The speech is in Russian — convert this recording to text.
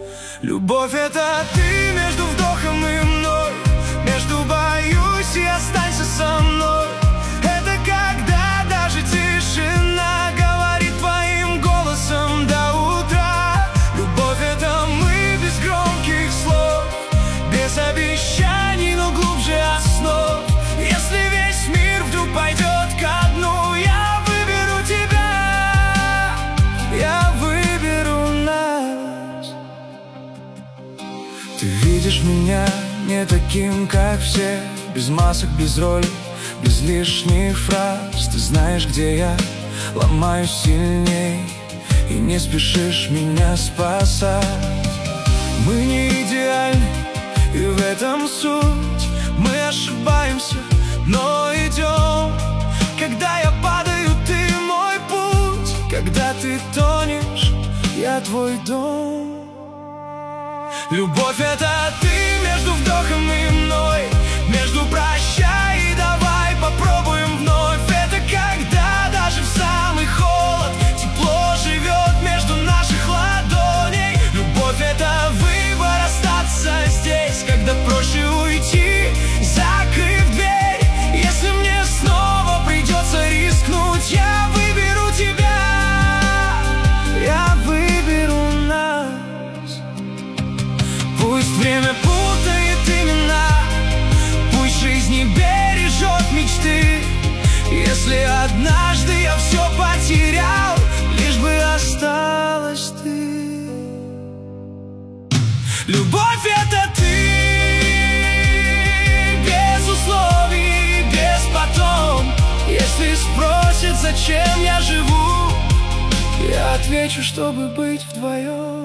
Любовь — это ты между вдохом и мной, между боюсь и останься со мной. Это когда даже тишина говорит твоим голосом до утра. Любовь — это мы без громких слов, без обещаний, но глубже основ. Если весь мир вдруг пойдет ко дну, я выберу тебя, я выберу нас. Ты видишь меня не таким, как все, без масок, без роли, без лишних фраз. Ты знаешь, где я ломаюсь сильней, и не спешишь меня спасать. Мы не идеальны, и в этом суть. Мы ошибаемся, но идем. Когда я падаю, ты мой путь. Когда ты тонешь, я твой дом. Любовь — это ты между вдохом и мной, между прощай и давай попробуем вновь. Это когда даже в самый холод тепло живет между наших ладоней. Любовь — это выбор остаться здесь, когда проще уйти, закрыв дверь. Если мне снова придется рискнуть, я выберу тебя, я выберу нас. Пусть время путает имена, пусть жизнь не бережет мечты. Если однажды я все потерял, лишь бы осталась ты. Любовь — это ты, без условий, без потом. Если спросят, зачем я живу, я отвечу, чтобы быть вдвоем.